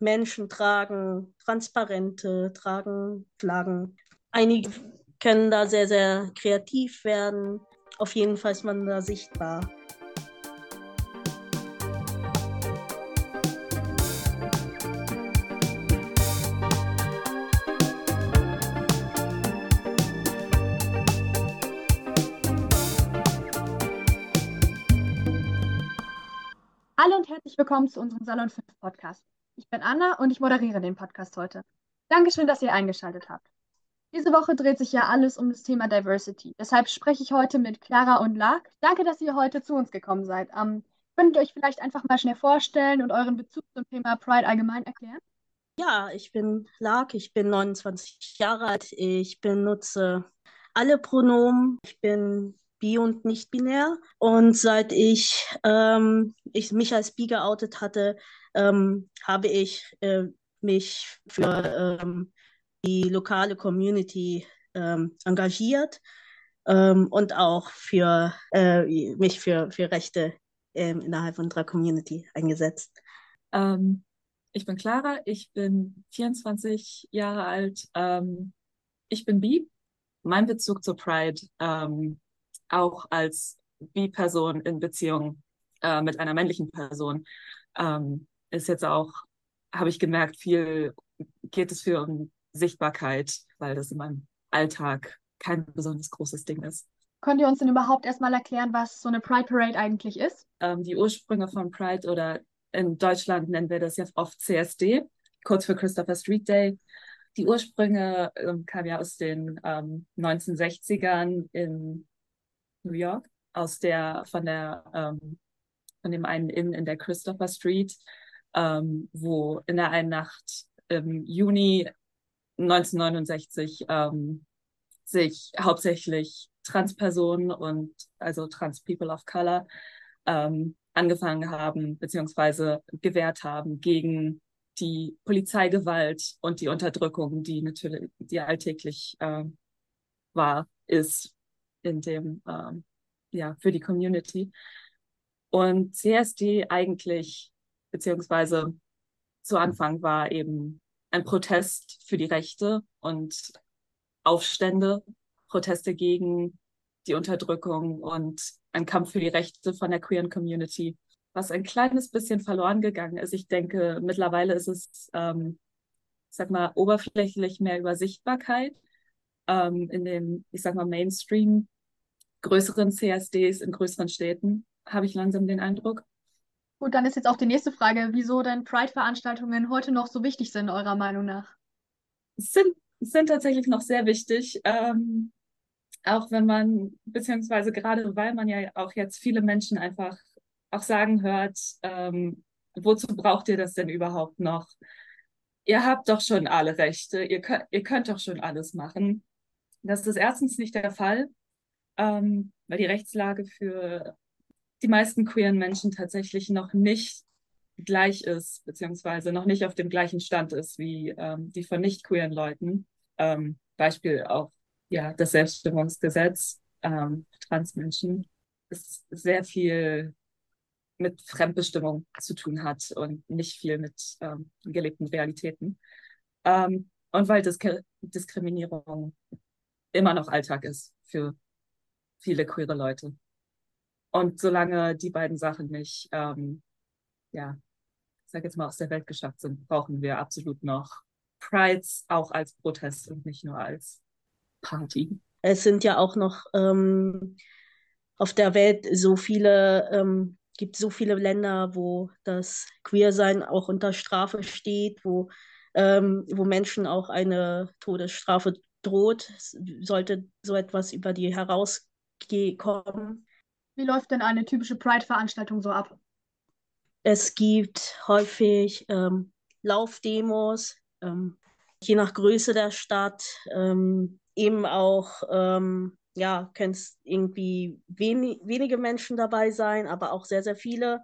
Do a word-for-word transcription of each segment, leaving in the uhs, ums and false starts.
Menschen tragen Transparente, tragen Flaggen. Einige können da sehr, sehr kreativ werden. Auf jeden Fall ist man da sichtbar. Hallo und herzlich willkommen zu unserem Salon fünf Podcast. Ich bin Anna und ich moderiere den Podcast heute. Dankeschön, dass ihr eingeschaltet habt. Diese Woche dreht sich ja alles um das Thema Diversity. Deshalb spreche ich heute mit Clara und Lark. Danke, dass ihr heute zu uns gekommen seid. Ähm, könnt ihr euch vielleicht einfach mal schnell vorstellen und euren Bezug zum Thema Pride allgemein erklären? Ja, ich bin Lark, ich bin neunundzwanzig Jahre alt. Ich benutze alle Pronomen. Ich bin bi- und nicht binär. Und seit ich, ähm, ich mich als bi geoutet hatte, ähm, habe ich äh, mich für ähm, die lokale Community ähm, engagiert ähm, und auch für äh, mich für, für Rechte ähm, innerhalb unserer Community eingesetzt. Ähm, Ich bin Clara, ich bin vierundzwanzig Jahre alt. Ähm, ich bin bi. Mein Bezug zur Pride, ähm, auch als Bi-Person in Beziehung äh, mit einer männlichen Person, ähm, ist jetzt auch, habe ich gemerkt, viel geht es für um Sichtbarkeit, weil das in meinem Alltag kein besonders großes Ding ist. Könnt ihr uns denn überhaupt erstmal erklären, was so eine Pride Parade eigentlich ist? Ähm, die Ursprünge von Pride oder in Deutschland nennen wir das ja oft C S D, kurz für Christopher Street Day. Die Ursprünge ähm, kamen ja aus den ähm, neunzehnhundertsechzigern in New York, aus der, von der, ähm, von dem einen Inn in der Christopher Street, ähm, wo in der einen Nacht im Juni neunzehnhundertneunundsechzig ähm, sich hauptsächlich Transpersonen und also Trans People of Color ähm, angefangen haben, beziehungsweise gewehrt haben gegen die Polizeigewalt und die Unterdrückung, die natürlich, die alltäglich äh, war, ist in dem, ähm, ja, für die Community. Und C S D eigentlich, beziehungsweise zu Anfang war eben ein Protest für die Rechte und Aufstände, Proteste gegen die Unterdrückung und ein Kampf für die Rechte von der queeren Community, was ein kleines bisschen verloren gegangen ist. Ich denke, mittlerweile ist es, ähm, ich sag mal, oberflächlich mehr über Sichtbarkeit ähm, in den, ich sag mal, Mainstream größeren C S Ds in größeren Städten, habe ich langsam den Eindruck. Gut, dann ist jetzt auch die nächste Frage, wieso denn Pride-Veranstaltungen heute noch so wichtig sind, eurer Meinung nach? Sind, sind tatsächlich noch sehr wichtig. Ähm, auch wenn man, beziehungsweise gerade weil man ja auch jetzt viele Menschen einfach auch sagen hört, ähm, wozu braucht ihr das denn überhaupt noch? Ihr habt doch schon alle Rechte, ihr könnt, ihr könnt doch schon alles machen. Das ist erstens nicht der Fall, ähm, weil die Rechtslage für die meisten queeren Menschen tatsächlich noch nicht gleich ist, beziehungsweise noch nicht auf dem gleichen Stand ist wie ähm, die von nicht queeren Leuten. Ähm, Beispiel auch ja, das Selbstbestimmungsgesetz ähm, für Transmenschen ist sehr viel mit Fremdbestimmung zu tun hat und nicht viel mit ähm, gelebten Realitäten. Ähm, und weil Disk Diskriminierung immer noch Alltag ist für viele queere Leute. Und solange die beiden Sachen nicht, ähm, ja, ich sag jetzt mal, aus der Welt geschafft sind, brauchen wir absolut noch Prides auch als Protest und nicht nur als Party. Es sind ja auch noch ähm, auf der Welt so viele, ähm, gibt so viele Länder, wo das Queersein auch unter Strafe steht, wo, ähm, wo Menschen auch eine Todesstrafe droht, sollte so etwas über die herauskommen. Wie läuft denn eine typische Pride-Veranstaltung so ab? Es gibt häufig ähm, Laufdemos, ähm, je nach Größe der Stadt, ähm, eben auch, ähm, ja, können es irgendwie wenig, wenige Menschen dabei sein, aber auch sehr, sehr viele.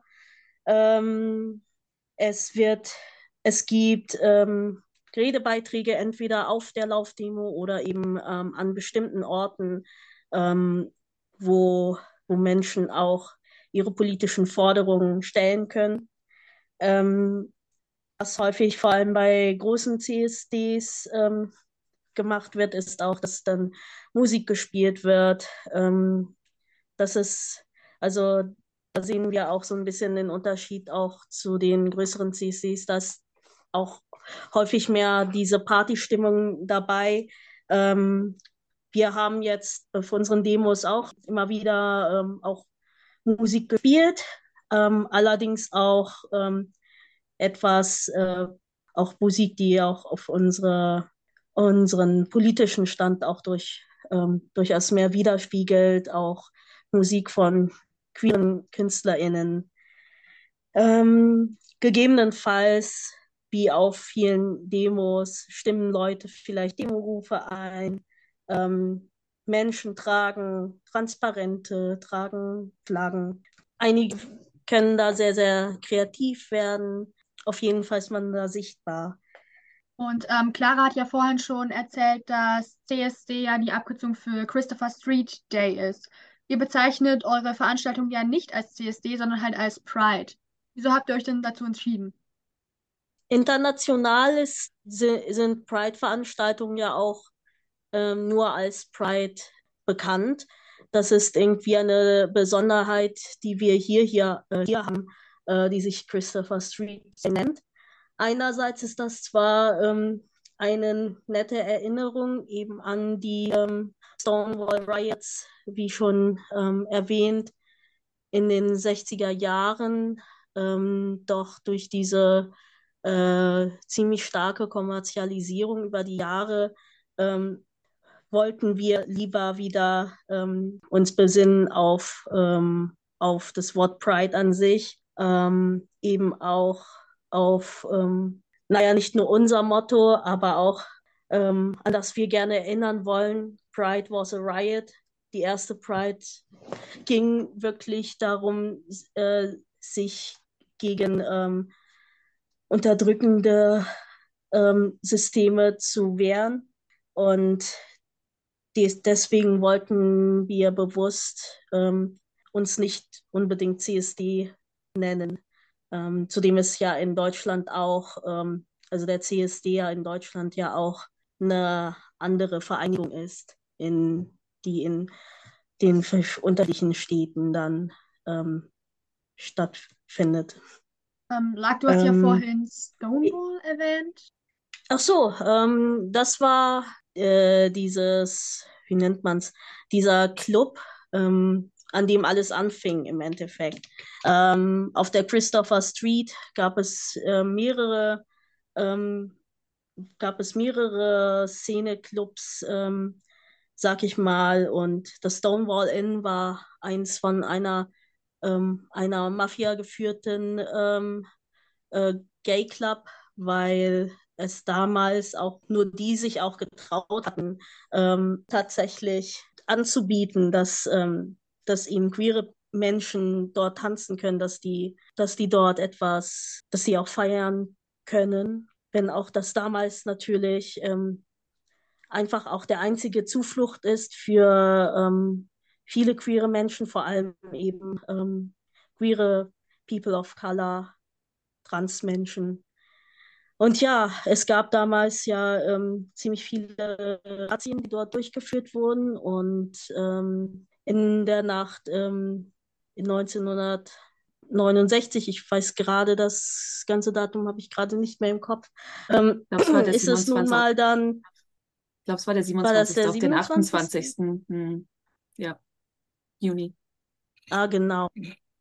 Ähm, es wird, es gibt ähm, Redebeiträge entweder auf der Laufdemo oder eben ähm, an bestimmten Orten, ähm, wo, wo Menschen auch ihre politischen Forderungen stellen können. Ähm, was häufig vor allem bei großen C S Ds ähm, gemacht wird, ist auch, dass dann Musik gespielt wird. Ähm, das ist, also da sehen wir auch so ein bisschen den Unterschied auch zu den größeren C S Ds, dass auch häufig mehr diese Partystimmung dabei. Ähm, wir haben jetzt auf unseren Demos auch immer wieder ähm, auch Musik gespielt, ähm, allerdings auch ähm, etwas, äh, auch Musik, die auch auf unsere, unseren politischen Stand auch durch, ähm, durchaus mehr widerspiegelt, auch Musik von queeren KünstlerInnen. Ähm, gegebenenfalls, wie auf vielen Demos, stimmen Leute vielleicht Demorufe ein. Ähm, Menschen tragen Transparente, tragen Flaggen. Einige können da sehr, sehr kreativ werden. Auf jeden Fall ist man da sichtbar. Und ähm, Clara hat ja vorhin schon erzählt, dass C S D ja die Abkürzung für Christopher Street Day ist. Ihr bezeichnet eure Veranstaltung ja nicht als C S D, sondern halt als Pride. Wieso habt ihr euch denn dazu entschieden? International ist, sind Pride-Veranstaltungen ja auch ähm, nur als Pride bekannt. Das ist irgendwie eine Besonderheit, die wir hier, hier, äh, hier haben, äh, die sich Christopher Street nennt. Einerseits ist das zwar ähm, eine nette Erinnerung eben an die ähm, Stonewall Riots, wie schon ähm, erwähnt, in den sechziger Jahren, ähm, doch durch diese äh, ziemlich starke Kommerzialisierung über die Jahre ähm, wollten wir lieber wieder ähm, uns besinnen auf, ähm, auf das Wort Pride an sich, ähm, eben auch auf, ähm, naja, nicht nur unser Motto, aber auch ähm, an das wir gerne erinnern wollen. Pride was a riot. Die erste Pride ging wirklich darum, äh, sich gegen ähm, unterdrückende ähm, Systeme zu wehren. Und des, deswegen wollten wir bewusst ähm, uns nicht unbedingt C S D nennen. Ähm, zudem ist ja in Deutschland auch, ähm, also der C S D ja in Deutschland ja auch eine andere Vereinigung ist, in, die in den unterschiedlichen Städten dann ähm, stattfindet. Ähm, Lag, du hast ja Ähm, vorhin Stonewall erwähnt. ach so, ähm, das war äh, dieses, wie nennt man's, dieser Club, ähm, an dem alles anfing im Endeffekt. Ähm, auf der Christopher Street gab es äh, mehrere, ähm, gab es mehrere Szeneclubs, ähm, sag ich mal, und das Stonewall Inn war eins von einer, ähm, einer Mafia geführten ähm, äh, Gay Club, weil es damals auch nur die sich auch getraut hatten, ähm, tatsächlich anzubieten, dass, ähm, dass eben queere Menschen dort tanzen können, dass die, dass die dort etwas, dass sie auch feiern können, wenn auch das damals natürlich ähm, einfach auch der einzige Zuflucht ist für ähm, viele queere Menschen, vor allem eben ähm, queere People of Color, Transmenschen. Und ja, es gab damals ja ähm, ziemlich viele Razzien, die dort durchgeführt wurden. Und ähm, in der Nacht ähm, in neunzehnhundertneunundsechzig, ich weiß gerade, das ganze Datum habe ich gerade nicht mehr im Kopf, ähm, Ich glaube, es war der ist es nun siebenundzwanzigste. mal dann, Ich glaube, es war der war das siebenundzwanzigste der auf den siebenundzwanzigste? achtundzwanzigsten Hm. Ja, Juni. Ah, genau.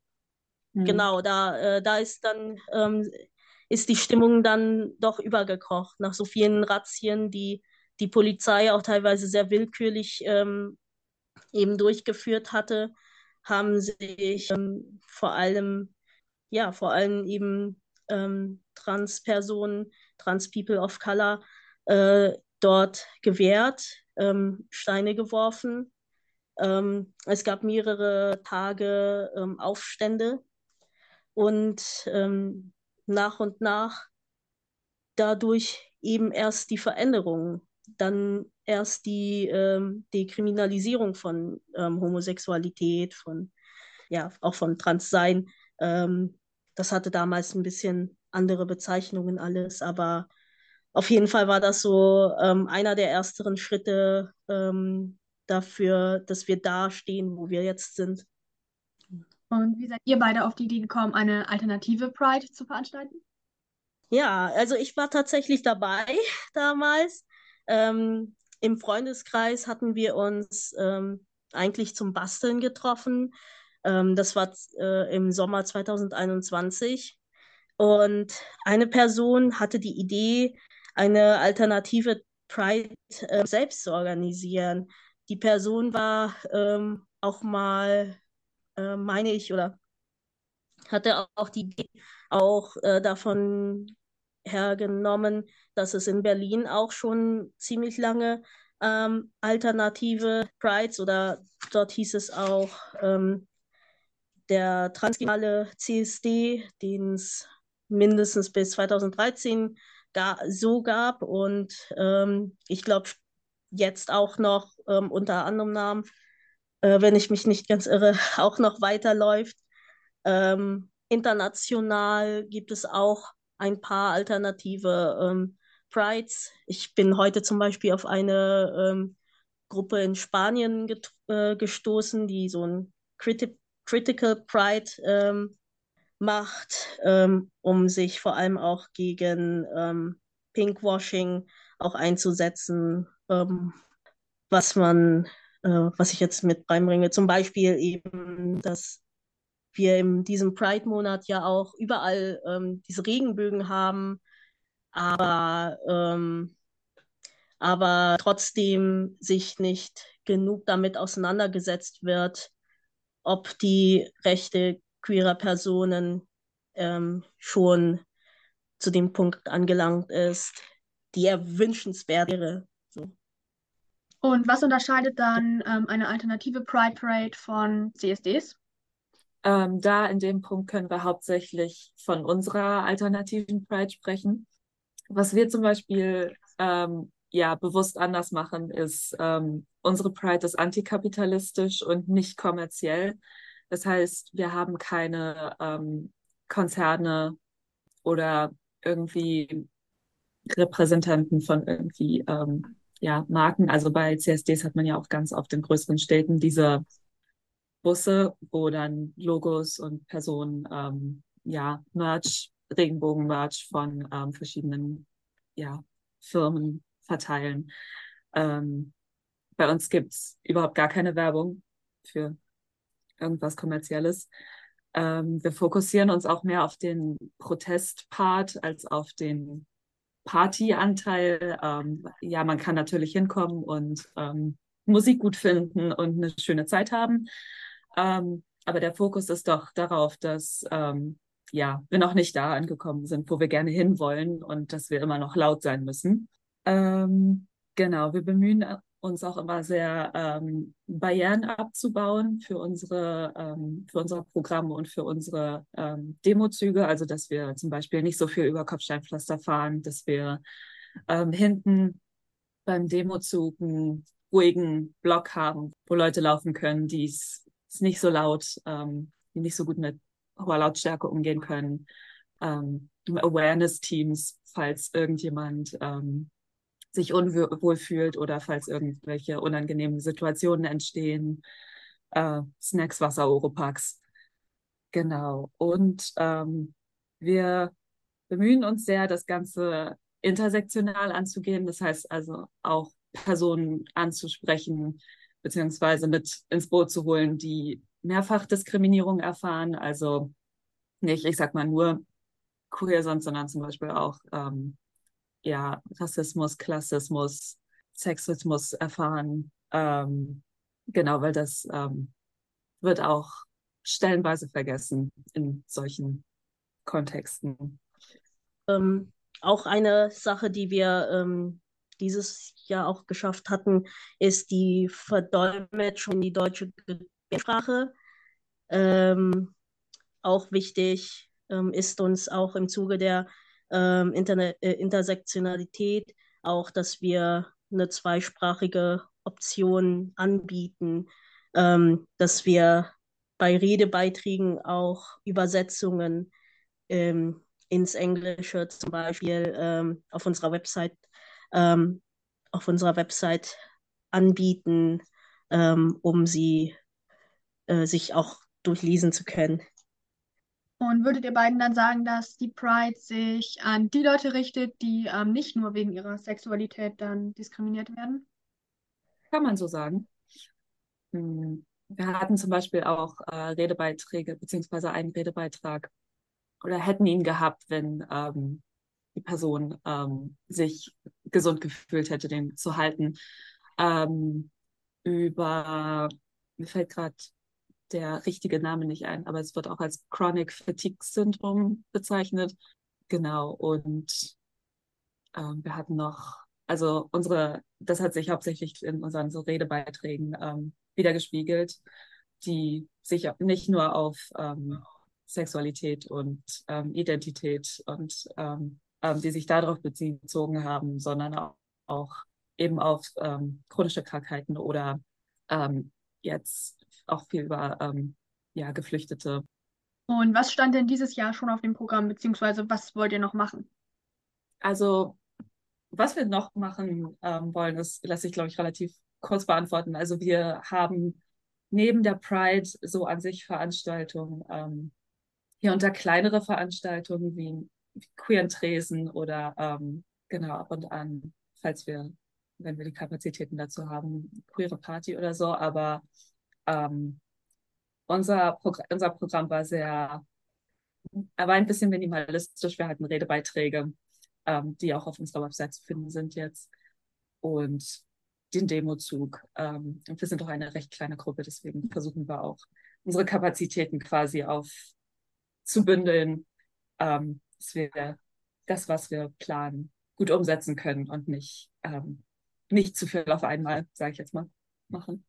Hm. Genau, da, äh, da ist dann, ähm, ist die Stimmung dann doch übergekocht. Nach so vielen Razzien, die die Polizei auch teilweise sehr willkürlich ähm, eben durchgeführt hatte, haben sich ähm, vor allem, ja, vor allem eben ähm, Transpersonen, Trans-People of Color äh, dort gewehrt, ähm, Steine geworfen. Ähm, es gab mehrere Tage ähm, Aufstände und ähm, nach und nach dadurch eben erst die Veränderung, dann erst die ähm, Dekriminalisierung von ähm, Homosexualität, von ja auch von Transsein. Ähm, das hatte damals ein bisschen andere Bezeichnungen alles, aber auf jeden Fall war das so ähm, einer der ersten Schritte ähm, dafür, dass wir da stehen, wo wir jetzt sind. Und wie seid ihr beide auf die Idee gekommen, eine alternative Pride zu veranstalten? Ja, also ich war tatsächlich dabei damals. Ähm, Im Freundeskreis hatten wir uns ähm, eigentlich zum Basteln getroffen. Ähm, das war äh, im Sommer zwanzig einundzwanzig. Und eine Person hatte die Idee, eine alternative Pride äh, selbst zu organisieren. Die Person war ähm, auch mal, äh, meine ich, oder hatte auch die Idee auch äh, davon hergenommen, dass es in Berlin auch schon ziemlich lange ähm, alternative Prides oder dort hieß es auch ähm, der transnationale C S D, den es mindestens bis zwanzig dreizehn ga so gab und ähm, ich glaube jetzt auch noch ähm, unter anderem Namen, äh, wenn ich mich nicht ganz irre, auch noch weiterläuft. Ähm, international gibt es auch ein paar alternative ähm, Prides. Ich bin heute zum Beispiel auf eine ähm, Gruppe in Spanien get äh, gestoßen, die so ein Criti Critical Pride ähm, macht, ähm, um sich vor allem auch gegen ähm, Pinkwashing auch einzusetzen, ähm, was man, äh, was ich jetzt mit reinbringe. Zum Beispiel eben, dass wir in diesem Pride-Monat ja auch überall ähm, diese Regenbögen haben, aber, ähm, aber trotzdem sich nicht genug damit auseinandergesetzt wird, ob die Rechte queerer Personen ähm, schon zu dem Punkt angelangt ist, die er wünschenswert wäre. So. Und was unterscheidet dann ähm, eine alternative Pride Parade von C S Ds? Ähm, da in dem Punkt können wir hauptsächlich von unserer alternativen Pride sprechen. Was wir zum Beispiel ähm, ja bewusst anders machen, ist, ähm, unsere Pride ist antikapitalistisch und nicht kommerziell. Das heißt, wir haben keine ähm, Konzerne oder irgendwie Repräsentanten von irgendwie ähm, ja, Marken. Also bei C S Ds hat man ja auch ganz oft in größeren Städten diese Busse, wo dann Logos und Personen, ähm, ja, Merch, Regenbogen-Merch von ähm, verschiedenen, ja, Firmen verteilen. Ähm, bei uns gibt's überhaupt gar keine Werbung für irgendwas Kommerzielles. Ähm, wir fokussieren uns auch mehr auf den Protestpart als auf den Partyanteil. Ähm, ja, man kann natürlich hinkommen und ähm, Musik gut finden und eine schöne Zeit haben. Ähm, aber der Fokus ist doch darauf, dass ähm, ja, wir noch nicht da angekommen sind, wo wir gerne hinwollen und dass wir immer noch laut sein müssen. Ähm, genau, wir bemühen uns auch immer sehr, ähm, Barrieren abzubauen für unsere, ähm, für unser Programm und für unsere ähm, Demozüge. Also, dass wir zum Beispiel nicht so viel über Kopfsteinpflaster fahren, dass wir ähm, hinten beim Demozug einen ruhigen Block haben, wo Leute laufen können, die es nicht so laut, ähm, die nicht so gut mit hoher Lautstärke umgehen können. Ähm, Awareness-Teams, falls irgendjemand ähm, sich unwohl fühlt oder falls irgendwelche unangenehmen Situationen entstehen. Äh, Snacks, Wasser, Oropax. Genau. Und ähm, wir bemühen uns sehr, das Ganze intersektional anzugehen. Das heißt also auch Personen anzusprechen, beziehungsweise mit ins Boot zu holen, die mehrfach Diskriminierung erfahren. Also nicht, ich sag mal, nur queer sind, sondern zum Beispiel auch ähm, ja, Rassismus, Klassismus, Sexismus erfahren. Ähm, genau, weil das ähm, wird auch stellenweise vergessen in solchen Kontexten. Ähm, Auch eine Sache, die wir ähm, dieses Jahr auch geschafft hatten, ist die Verdolmetschung in die deutsche Sprache. Ähm, Auch wichtig ähm, ist uns auch im Zuge der ähm, Internet, äh, Intersektionalität auch, dass wir eine zweisprachige Option anbieten, ähm, dass wir bei Redebeiträgen auch Übersetzungen ähm, ins Englische zum Beispiel ähm, auf unserer Website ähm, auf unserer Website anbieten, ähm, um sie äh, sich auch durchlesen zu können. Und würdet ihr beiden dann sagen, dass die Pride sich an die Leute richtet, die ähm, nicht nur wegen ihrer Sexualität dann diskriminiert werden? Kann man so sagen. Hm, Wir hatten zum Beispiel auch äh, Redebeiträge, beziehungsweise einen Redebeitrag oder hätten ihn gehabt, wenn ähm, die Person ähm, sich gesund gefühlt hätte, den zu halten. Ähm, über, mir fällt gerade der richtige Name nicht ein, aber es wird auch als Chronic Fatigue Syndrome bezeichnet. Genau, und ähm, wir hatten noch, also unsere, das hat sich hauptsächlich in unseren so Redebeiträgen ähm, wiedergespiegelt, die sich nicht nur auf ähm, Sexualität und ähm, Identität und ähm, ähm, die sich darauf bezogen haben, sondern auch, auch eben auf ähm, chronische Krankheiten oder ähm, jetzt auch viel über ähm, ja, Geflüchtete. Und was stand denn dieses Jahr schon auf dem Programm, beziehungsweise was wollt ihr noch machen? Also was wir noch machen ähm, wollen, das lässt sich, glaube ich, relativ kurz beantworten. Also wir haben neben der Pride so an sich Veranstaltungen, ähm, hier unter kleinere Veranstaltungen wie, wie Queer Tresen oder ähm, genau ab und an, falls wir, wenn wir die Kapazitäten dazu haben, queere Party oder so. Aber ähm, unser, Progr unser Programm war sehr, er war ein bisschen minimalistisch. Wir hatten Redebeiträge, ähm, die auch auf unserer Website zu finden sind jetzt. Und den Demozug. Ähm, und wir sind auch eine recht kleine Gruppe, deswegen versuchen wir auch, unsere Kapazitäten quasi aufzubündeln, ähm, dass wir das, was wir planen, gut umsetzen können und nicht, ähm, nicht zu viel auf einmal, sage ich jetzt mal, machen.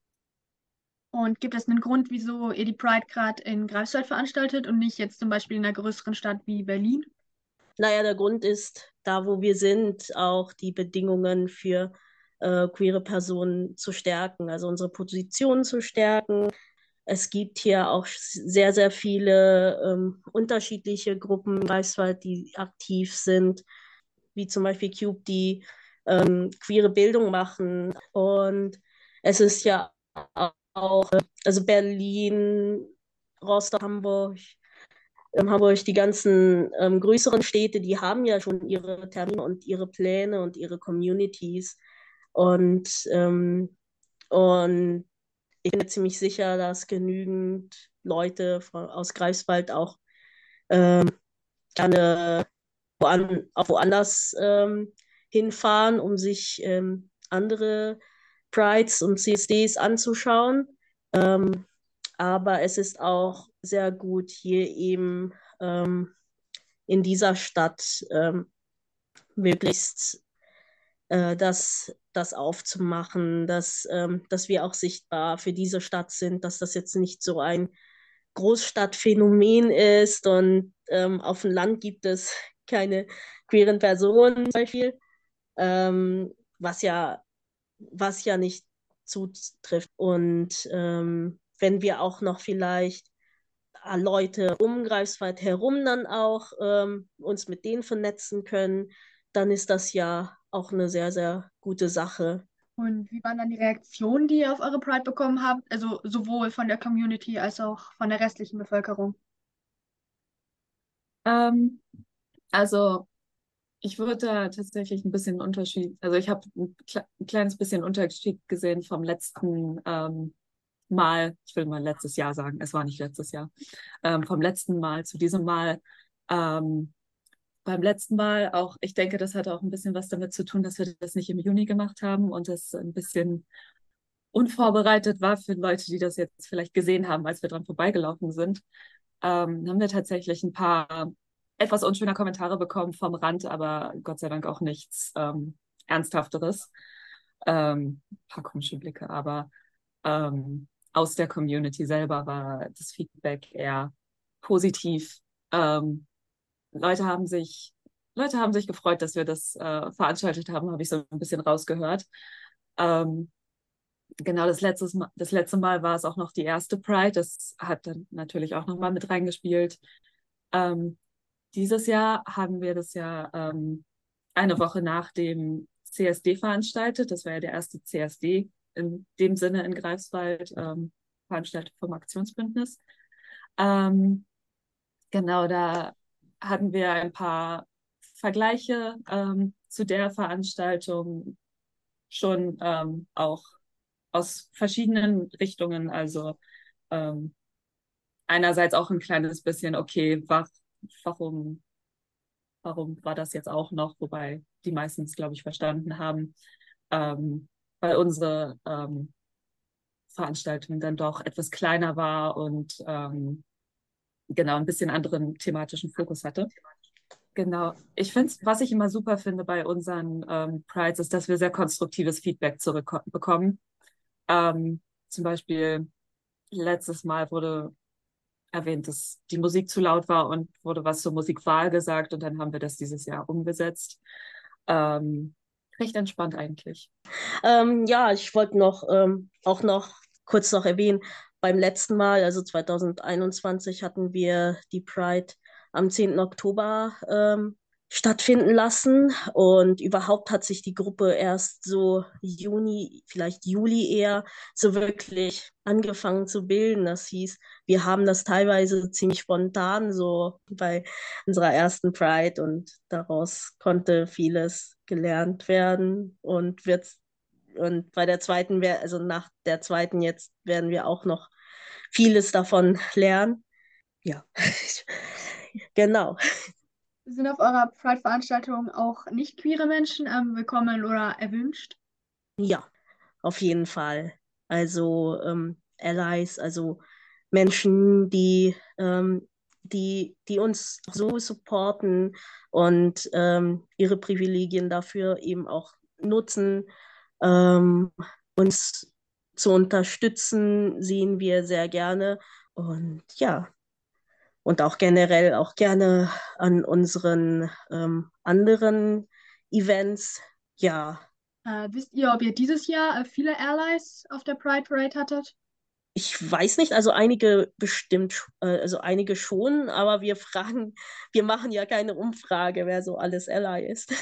Und gibt es einen Grund, wieso ihr die Pride gerade in Greifswald veranstaltet und nicht jetzt zum Beispiel in einer größeren Stadt wie Berlin? Naja, der Grund ist, da wo wir sind, auch die Bedingungen für äh, queere Personen zu stärken, also unsere Position zu stärken. Es gibt hier auch sehr, sehr viele ähm, unterschiedliche Gruppen in Greifswald, die aktiv sind, wie zum Beispiel Cube, die ähm, queere Bildung machen. Und es ist ja auch, also Berlin, Rostock, Hamburg, ähm, Hamburg, die ganzen ähm, größeren Städte, die haben ja schon ihre Termine und ihre Pläne und ihre Communities. Und, ähm, und ich bin mir ziemlich sicher, dass genügend Leute von, aus Greifswald auch ähm, gerne woan, auch woanders ähm, hinfahren, um sich ähm, andere Prides und C S Ds anzuschauen. Ähm, aber es ist auch sehr gut, hier eben ähm, in dieser Stadt ähm, möglichst äh, das, das aufzumachen, dass, ähm, dass wir auch sichtbar für diese Stadt sind, dass das jetzt nicht so ein Großstadtphänomen ist und ähm, auf dem Land gibt es keine queeren Personen zum Beispiel, ähm, was ja, was ja nicht zutrifft. Und ähm, wenn wir auch noch vielleicht äh, Leute um Greifswald herum dann auch ähm, uns mit denen vernetzen können, dann ist das ja auch eine sehr, sehr gute Sache. Und wie waren dann die Reaktionen, die ihr auf eure Pride bekommen habt? Also sowohl von der Community als auch von der restlichen Bevölkerung. Ähm, also ich würde da tatsächlich ein bisschen Unterschied, also ich habe ein, kle ein kleines bisschen Unterschied gesehen vom letzten ähm, Mal, ich will mal letztes Jahr sagen, es war nicht letztes Jahr, ähm, vom letzten Mal zu diesem Mal. Ähm, beim letzten Mal auch, ich denke, das hatte auch ein bisschen was damit zu tun, dass wir das nicht im Juni gemacht haben und das ein bisschen unvorbereitet war für Leute, die das jetzt vielleicht gesehen haben, als wir dran vorbeigelaufen sind. Ähm, haben wir tatsächlich ein paar etwas unschöne Kommentare bekommen vom Rand, aber Gott sei Dank auch nichts ähm, Ernsthafteres. Ähm, ein paar komische Blicke, aber ähm, aus der Community selber war das Feedback eher positiv. Ähm, Leute haben sich, Leute haben sich gefreut, dass wir das äh, veranstaltet haben, habe ich so ein bisschen rausgehört. Ähm, genau, das letzte Mal, das letzte Mal war es auch noch die erste Pride. Das hat dann natürlich auch nochmal mit reingespielt. Ähm, Dieses Jahr haben wir das ja ähm, eine Woche nach dem C S D veranstaltet. Das war ja der erste C S D in dem Sinne in Greifswald, ähm, veranstaltet vom Aktionsbündnis. Ähm, genau, da hatten wir ein paar Vergleiche ähm, zu der Veranstaltung schon ähm, auch aus verschiedenen Richtungen. Also ähm, einerseits auch ein kleines bisschen, okay, wa warum, warum war das jetzt auch noch, wobei die meisten es, glaube ich, verstanden haben, ähm, weil unsere ähm, Veranstaltung dann doch etwas kleiner war und ähm, genau ein bisschen anderen thematischen Fokus hatte. Genau. Ich finde, was ich immer super finde bei unseren ähm, Prides, ist, dass wir sehr konstruktives Feedback zurückbekommen. Ähm, zum Beispiel letztes Mal wurde erwähnt, dass die Musik zu laut war und wurde was zur Musikwahl gesagt und dann haben wir das dieses Jahr umgesetzt. Ähm, recht entspannt eigentlich. Ähm, ja, ich wollte noch ähm, auch noch kurz noch erwähnen, beim letzten Mal, also zwanzig einundzwanzig, hatten wir die Pride am zehnten Oktober ähm, stattfinden lassen und überhaupt hat sich die Gruppe erst so Juni, vielleicht Juli eher, so wirklich angefangen zu bilden. Das hieß, wir haben das teilweise ziemlich spontan so bei unserer ersten Pride und daraus konnte vieles gelernt werden und wird und bei der zweiten, wär- also nach der zweiten jetzt werden wir auch noch vieles davon lernen. Ja, genau. Sind auf eurer Pride-Veranstaltung auch nicht queere Menschen ähm, willkommen oder erwünscht? Ja, auf jeden Fall. Also ähm, Allies, also Menschen, die, ähm, die, die uns so supporten und ähm, ihre Privilegien dafür eben auch nutzen, ähm, uns zu unterstützen, sehen wir sehr gerne. Und ja, und auch generell auch gerne an unseren ähm, anderen Events. Ja, Äh, wisst ihr, ob ihr dieses Jahr äh, viele Allies auf der Pride Parade hattet? ich weiß nicht, also einige bestimmt, sch- äh, also einige schon, aber wir fragen, wir machen ja keine Umfrage, wer so alles Ally ist.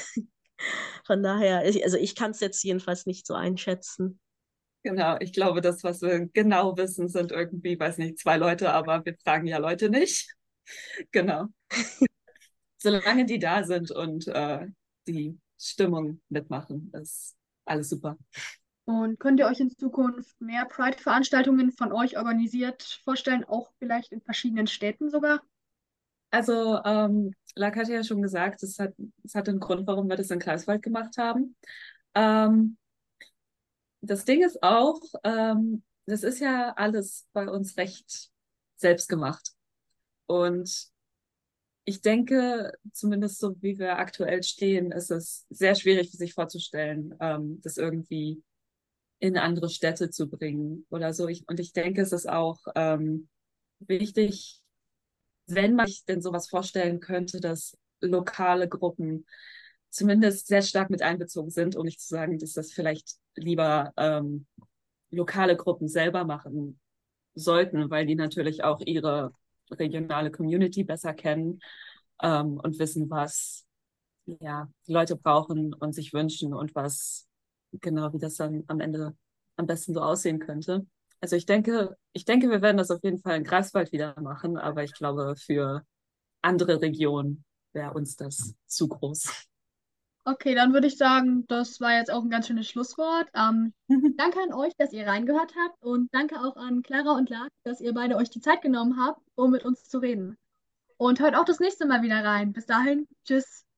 Von daher, ich- also ich kann es jetzt jedenfalls nicht so einschätzen. Genau, ich glaube, das, was wir genau wissen, sind irgendwie, weiß nicht, zwei Leute, aber wir fragen ja Leute nicht. Genau. Solange die da sind und äh, die Stimmung mitmachen, ist alles super. Und könnt ihr euch in Zukunft mehr Pride-Veranstaltungen von euch organisiert vorstellen, auch vielleicht in verschiedenen Städten sogar? Also, ähm, Lack hat ja schon gesagt, es hat, es hat einen Grund, warum wir das in Greifswald gemacht haben. Ähm, das Ding ist auch, ähm, das ist ja alles bei uns recht selbstgemacht. Und ich denke, zumindest so wie wir aktuell stehen, ist es sehr schwierig, sich vorzustellen, ähm, das irgendwie in andere Städte zu bringen oder so. Ich, und ich denke, es ist auch ähm, wichtig, wenn man sich denn sowas vorstellen könnte, dass lokale Gruppen zumindest sehr stark mit einbezogen sind, um nicht zu sagen, dass das vielleicht lieber ähm, lokale Gruppen selber machen sollten, weil die natürlich auch ihre regionale Community besser kennen ähm, und wissen, was ja, die Leute brauchen und sich wünschen und was genau, wie das dann am Ende am besten so aussehen könnte. Also ich denke, ich denke, wir werden das auf jeden Fall in Greifswald wieder machen, aber ich glaube, für andere Regionen wäre uns das zu groß. Okay, dann würde ich sagen, das war jetzt auch ein ganz schönes Schlusswort. Ähm, danke an euch, dass ihr reingehört habt und danke auch an Clara und Lars, dass ihr beide euch die Zeit genommen habt, um mit uns zu reden. Und hört auch das nächste Mal wieder rein. Bis dahin, tschüss.